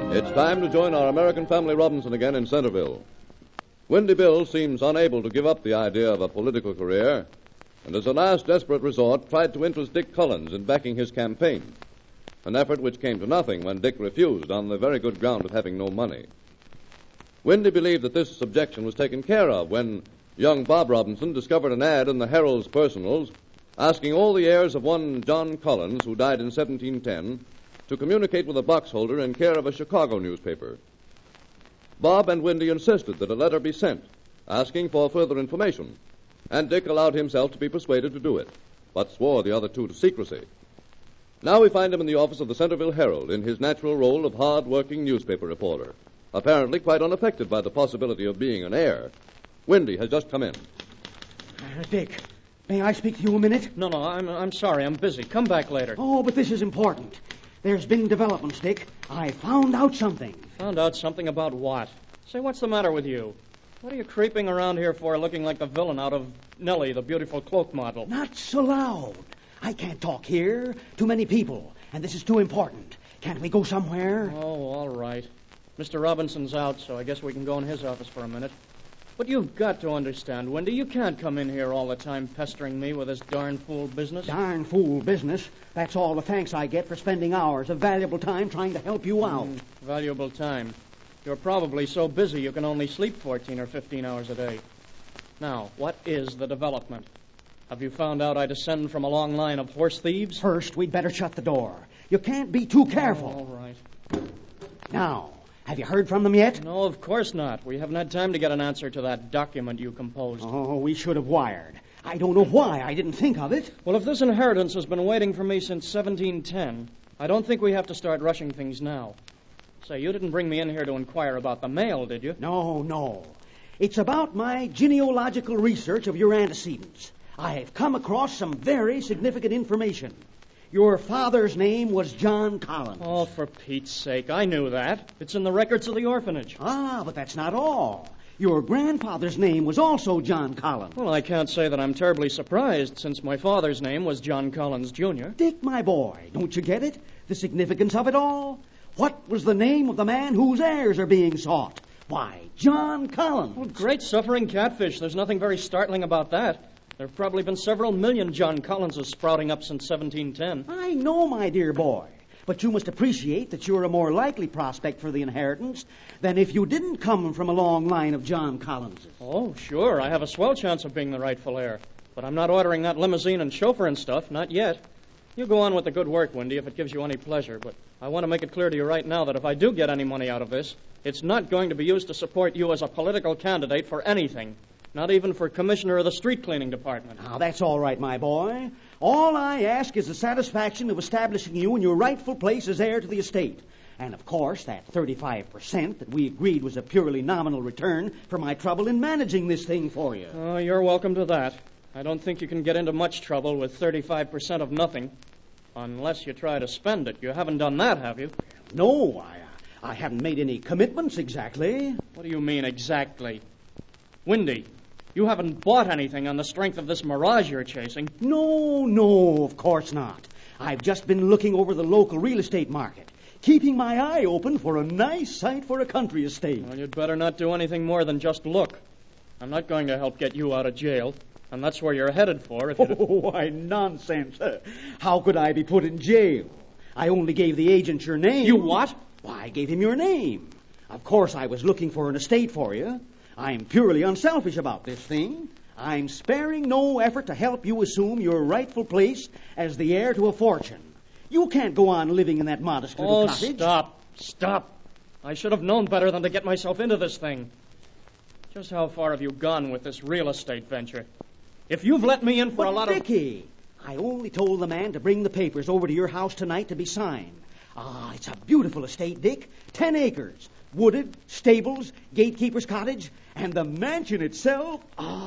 It's time to join our American family Robinson again in Centerville. Windy Bill seems unable to give up the idea of a political career, and as a last desperate resort tried to interest Dick Collins in backing his campaign, an effort which came to nothing when Dick refused on the very good ground of having no money. Windy believed that this objection was taken care of when young Bob Robinson discovered an ad in the Herald's Personals asking all the heirs of one John Collins, who died in 1710, to communicate with a box holder in care of a Chicago newspaper. Bob and Windy insisted that a letter be sent, asking for further information, and Dick allowed himself to be persuaded to do it, but swore the other two to secrecy. Now we find him in the office of the Centerville Herald in his natural role of hard-working newspaper reporter, apparently quite unaffected by the possibility of being an heir. Windy has just come in. Dick, may I speak to you a minute? No, I'm sorry. I'm busy. Come back later. Oh, but this is important. There's been developments, Dick. I found out something. Found out something about what? Say, what's the matter with you? What are you creeping around here for looking like the villain out of Nellie, the beautiful cloak model? Not so loud. I can't talk here. Too many people, and this is too important. Can't we go somewhere? Oh, all right. Mr. Robinson's out, so I guess we can go in his office for a minute. But you've got to understand, Windy, you can't come in here all the time pestering me with this darn fool business. Darn fool business? That's all the thanks I get for spending hours of valuable time trying to help you out. Valuable time. You're probably so busy you can only sleep 14 or 15 hours a day. Now, what is the development? Have you found out I descend from a long line of horse thieves? First, we'd better shut the door. You can't be too careful. Oh, all right. Now, have you heard from them yet? No, of course not. We haven't had time to get an answer to that document you composed. Oh, we should have wired. I don't know why I didn't think of it. Well, if this inheritance has been waiting for me since 1710, I don't think we have to start rushing things now. Say, you didn't bring me in here to inquire about the mail, did you? No. It's about my genealogical research of your antecedents. I have come across some very significant information. Your father's name was John Collins. Oh, for Pete's sake, I knew that. It's in the records of the orphanage. Ah, but that's not all. Your grandfather's name was also John Collins. Well, I can't say that I'm terribly surprised, since my father's name was John Collins, Jr. Dick, my boy, don't you get it? The significance of it all? What was the name of the man whose heirs are being sought? Why, John Collins. Well, great suffering catfish. There's nothing very startling about that. There have probably been several million John Collinses sprouting up since 1710. I know, my dear boy. But you must appreciate that you're a more likely prospect for the inheritance than if you didn't come from a long line of John Collinses. Oh, sure. I have a swell chance of being the rightful heir. But I'm not ordering that limousine and chauffeur and stuff, not yet. You go on with the good work, Windy, if it gives you any pleasure. But I want to make it clear to you right now that if I do get any money out of this, it's not going to be used to support you as a political candidate for anything. Not even for commissioner of the street cleaning department. Now, that's all right, my boy. All I ask is the satisfaction of establishing you in your rightful place as heir to the estate. And, of course, that 35% that we agreed was a purely nominal return for my trouble in managing this thing for you. Oh, you're welcome to that. I don't think you can get into much trouble with 35% of nothing. Unless you try to spend it. You haven't done that, have you? No, I haven't made any commitments exactly. What do you mean, exactly? Windy, you haven't bought anything on the strength of this mirage you're chasing. No, of course not. I've just been looking over the local real estate market, keeping my eye open for a nice site for a country estate. Well, you'd better not do anything more than just look. I'm not going to help get you out of jail, and that's where you're headed for if you... Oh, why, nonsense. How could I be put in jail? I only gave the agent your name. You what? Why, I gave him your name. Of course, I was looking for an estate for you. I'm purely unselfish about this thing. I'm sparing no effort to help you assume your rightful place as the heir to a fortune. You can't go on living in that modest little cottage. Stop. I should have known better than to get myself into this thing. Just how far have you gone with this real estate venture? If you've let me in for a lot Dickie, I only told the man to bring the papers over to your house tonight to be signed. Ah, it's a beautiful estate, Dick. 10 acres. Wooded, stables, gatekeeper's cottage, and the mansion itself.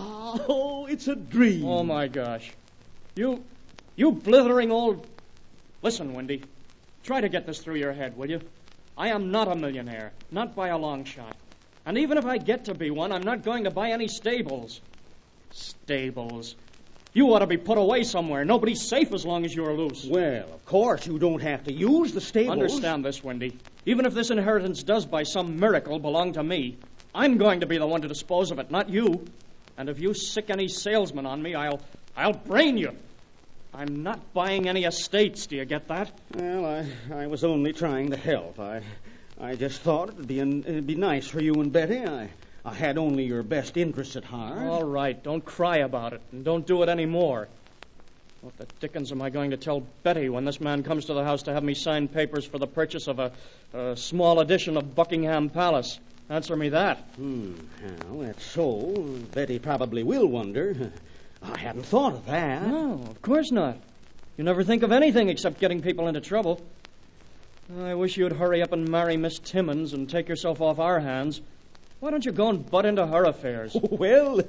Oh, it's a dream. Oh, my gosh. You blithering old... Listen, Windy, try to get this through your head, will you? I am not a millionaire, not by a long shot. And even if I get to be one, I'm not going to buy any stables. Stables. You ought to be put away somewhere. Nobody's safe as long as you're loose. Well, of course, you don't have to use the stables. Understand this, Wendy. Even if this inheritance does by some miracle belong to me, I'm going to be the one to dispose of it, not you. And if you sick any salesman on me, I'll brain you. I'm not buying any estates, do you get that? Well, I was only trying to help. I just thought it'd be nice for you and Betty. I had only your best interests at heart. All right, don't cry about it, and don't do it any more. What the dickens am I going to tell Betty when this man comes to the house to have me sign papers for the purchase of a small edition of Buckingham Palace? Answer me that. Well, that's so. Betty probably will wonder. I hadn't thought of that. No, of course not. You never think of anything except getting people into trouble. I wish you'd hurry up and marry Miss Timmons and take yourself off our hands. Why don't you go and butt into her affairs? Well,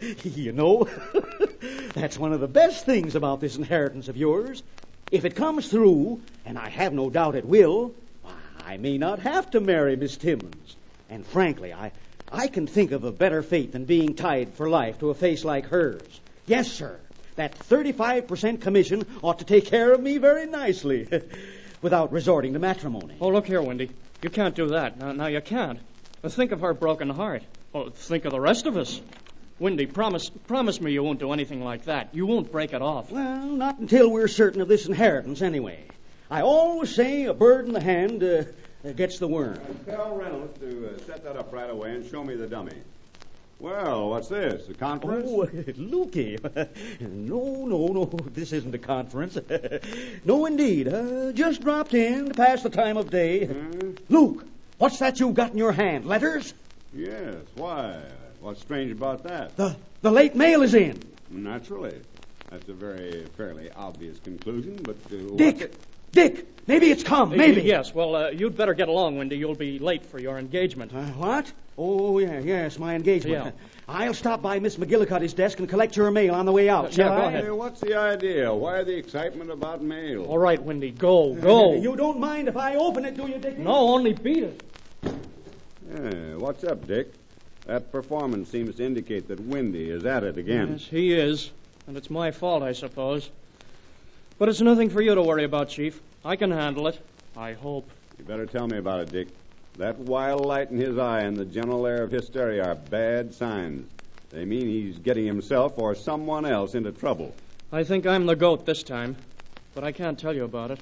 that's one of the best things about this inheritance of yours. If it comes through, and I have no doubt it will, I may not have to marry Miss Timmons. And frankly, I can think of a better fate than being tied for life to a face like hers. Yes, sir. That 35% commission ought to take care of me very nicely without resorting to matrimony. Oh, look here, Wendy. You can't do that. Now you can't. Think of her broken heart. Oh, think of the rest of us. Wendy, promise me you won't do anything like that. You won't break it off. Well, not until we're certain of this inheritance, anyway. I always say a bird in the hand gets the worm. Tell Reynolds to set that up right away and show me the dummy. Well, what's this, a conference? Oh, Lukey. No, this isn't a conference. No, indeed. Just dropped in to pass the time of day. Luke, what's that you've got in your hand? Letters? Yes, why? What's strange about that? The late mail is in. Naturally. That's a fairly obvious conclusion, but... Dick, maybe it's come, maybe. Yes, well, you'd better get along, Wendy. You'll be late for your engagement. What? Oh, yes, my engagement. Yeah. I'll stop by Miss McGillicuddy's desk and collect your mail on the way out. Yeah, Shall go I? ahead. Hey, what's the idea? Why the excitement about mail? All right, Wendy, go. You don't mind if I open it, do you, Dick? No, only beat it. Yeah, what's up, Dick? That performance seems to indicate that Wendy is at it again. Yes, he is. And it's my fault, I suppose. But it's nothing for you to worry about, Chief. I can handle it. I hope. You better tell me about it, Dick. That wild light in his eye and the general air of hysteria are bad signs. They mean he's getting himself or someone else into trouble. I think I'm the goat this time, but I can't tell you about it.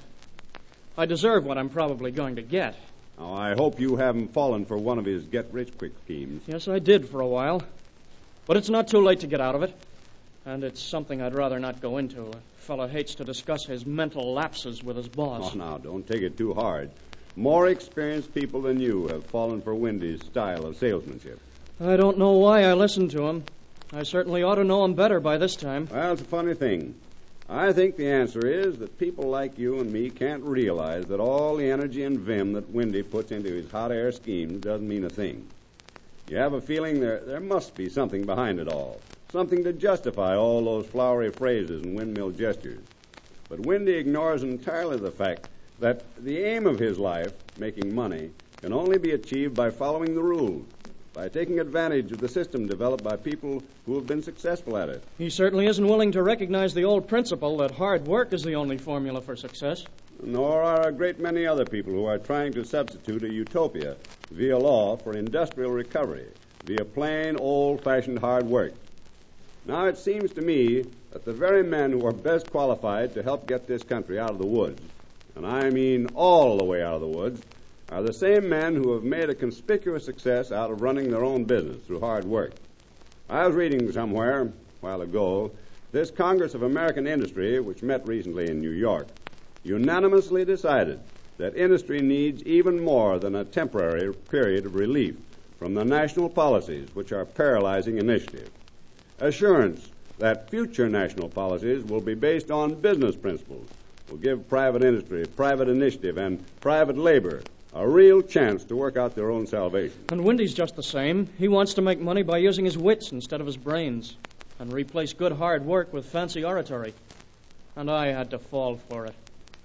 I deserve what I'm probably going to get. Now, I hope you haven't fallen for one of his get-rich-quick schemes. Yes, I did for a while. But it's not too late to get out of it. And it's something I'd rather not go into. A fellow hates to discuss his mental lapses with his boss. Oh, now, don't take it too hard. More experienced people than you have fallen for Wendy's style of salesmanship. I don't know why I listened to him. I certainly ought to know him better by this time. Well, it's a funny thing. I think the answer is that people like you and me can't realize that all the energy and vim that Wendy puts into his hot air schemes doesn't mean a thing. You have a feeling there must be something behind it all, something to justify all those flowery phrases and windmill gestures. But Wendy ignores entirely the fact that the aim of his life, making money, can only be achieved by following the rules, by taking advantage of the system developed by people who have been successful at it. He certainly isn't willing to recognize the old principle that hard work is the only formula for success. Nor are a great many other people who are trying to substitute a utopia via law for industrial recovery, via plain, old-fashioned hard work. Now, it seems to me that the very men who are best qualified to help get this country out of the woods, and I mean all the way out of the woods, are the same men who have made a conspicuous success out of running their own business through hard work. I was reading somewhere, a while ago, this Congress of American Industry, which met recently in New York, unanimously decided that industry needs even more than a temporary period of relief from the national policies which are paralyzing initiative. Assurance that future national policies will be based on business principles, will give private industry, private initiative, and private labor a real chance to work out their own salvation. And Wendy's just the same. He wants to make money by using his wits instead of his brains and replace good hard work with fancy oratory. And I had to fall for it.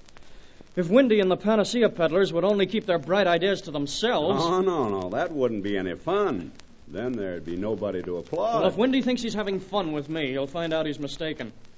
If Wendy and the panacea peddlers would only keep their bright ideas to themselves... Oh, no, that wouldn't be any fun. Then there'd be nobody to applaud. Well, if Wendy thinks he's having fun with me, he'll find out he's mistaken.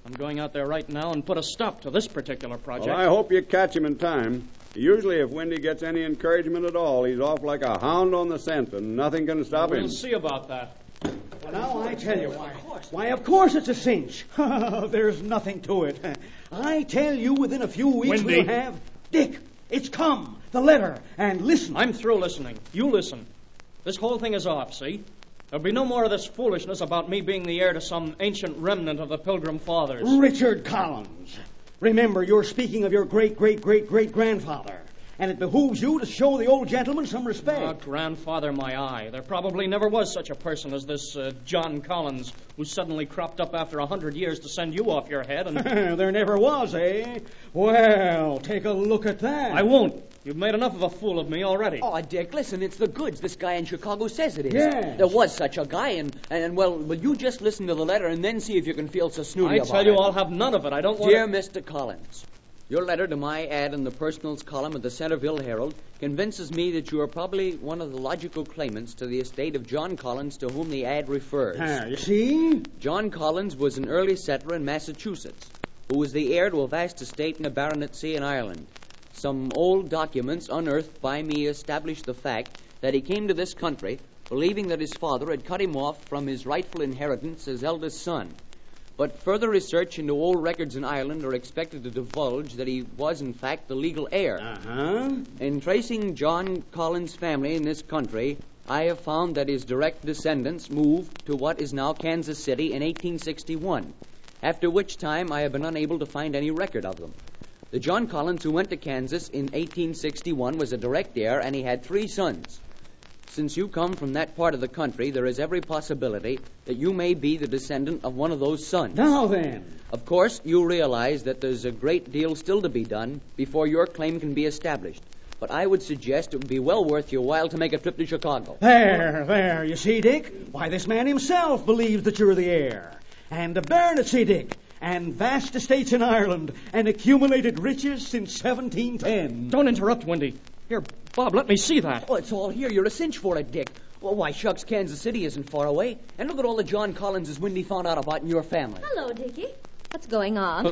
I'm going out there right now and put a stop to this particular project. Well, I hope you catch him in time. Usually, if Windy gets any encouragement at all, he's off like a hound on the scent, and nothing can stop him. We'll see about that. Well, now I tell you why. Why, of course it's a cinch. There's nothing to it. I tell you, within a few weeks Windy. we'll have... Dick, it's come. The letter. And listen. I'm through listening. You listen. This whole thing is off, see? There'll be no more of this foolishness about me being the heir to some ancient remnant of the Pilgrim Fathers. Richard Collins. Remember, you're speaking of your great-great-great-great-grandfather. And it behooves you to show the old gentleman some respect. Oh, grandfather, my eye. There probably never was such a person as this John Collins, who suddenly cropped up after 100 years to send you off your head. And There never was, eh? Well, take a look at that. I won't. You've made enough of a fool of me already. Oh, Dick, listen, it's the goods this guy in Chicago says it is. Yes. There was such a guy, and well, will you just listen to the letter and then see if you can feel so snooty I about it? tell you, I'll have none of it. I don't want Dear Mr. Collins, your letter to my ad in the personals column of the Centerville Herald convinces me that you are probably one of the logical claimants to the estate of John Collins to whom the ad refers. You see? John Collins was an early settler in Massachusetts who was the heir to a vast estate and a baronetcy in Ireland. Some old documents unearthed by me establish the fact that he came to this country believing that his father had cut him off from his rightful inheritance as eldest son. But further research into old records in Ireland are expected to divulge that he was, in fact, the legal heir. Uh-huh. In tracing John Collins' family in this country, I have found that his direct descendants moved to what is now Kansas City in 1861, after which time I have been unable to find any record of them. The John Collins who went to Kansas in 1861 was a direct heir, and he had 3 sons. Since you come from that part of the country, there is every possibility that you may be the descendant of one of those sons. Now then. Of course, you realize that there's a great deal still to be done before your claim can be established. But I would suggest it would be well worth your while to make a trip to Chicago. There, you see, Dick? Why, this man himself believes that you're the heir. And a baronetcy, Dick. And vast estates in Ireland. And accumulated riches since 1710. Don't interrupt, Windy. Here, Bob, let me see that. Oh, it's all here. You're a cinch for it, Dick. Well, why, shucks, Kansas City isn't far away. And look at all the John Collinses Windy found out about in your family. Hello, Dickie. What's going on?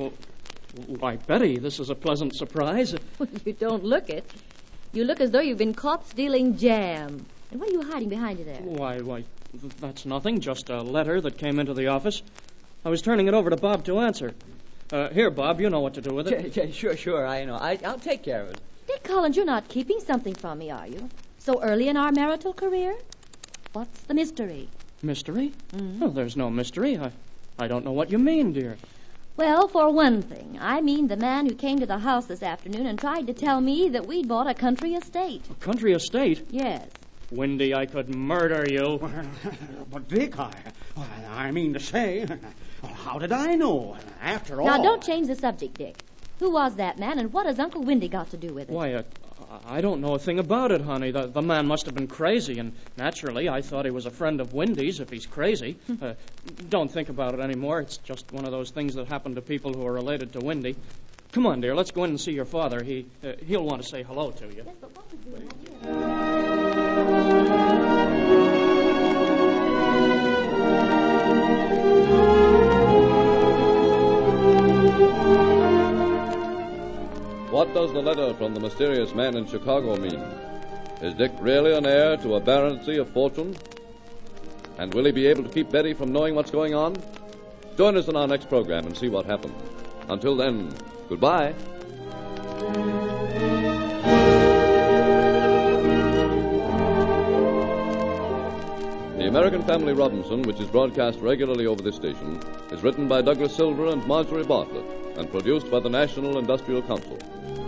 Why, Betty, this is a pleasant surprise. You don't look it. You look as though you've been caught stealing jam. And what are you hiding behind you there? Why, that's nothing. Just a letter that came into the office. I was turning it over to Bob to answer. Here, Bob, you know what to do with it. Yeah, sure, I know. I'll take care of it. Dick Collins, you're not keeping something from me, are you? So early in our marital career? What's the mystery? Mystery? Mm-hmm. Well, there's no mystery. I don't know what you mean, dear. Well, for one thing, I mean the man who came to the house this afternoon and tried to tell me that we'd bought a country estate. A country estate? Yes. Windy, I could murder you. But, Dick, I mean to say, how did I know? After all... Now, don't change the subject, Dick. Who was that man, and what has Uncle Windy got to do with it? Why, I don't know a thing about it, honey. The man must have been crazy, and naturally, I thought he was a friend of Windy's if he's crazy. Don't think about it anymore. It's just one of those things that happen to people who are related to Windy. Come on, dear, let's go in and see your father. He'll want to say hello to you. Yes, but what was the idea? What does the letter from the mysterious man in Chicago mean? Is Dick really an heir to a baronetcy of fortune? And will he be able to keep Betty from knowing what's going on? Join us in our next program and see what happens. Until then, goodbye. The American Family Robinson, which is broadcast regularly over this station, is written by Douglas Silver and Marjorie Bartlett and produced by the National Industrial Council.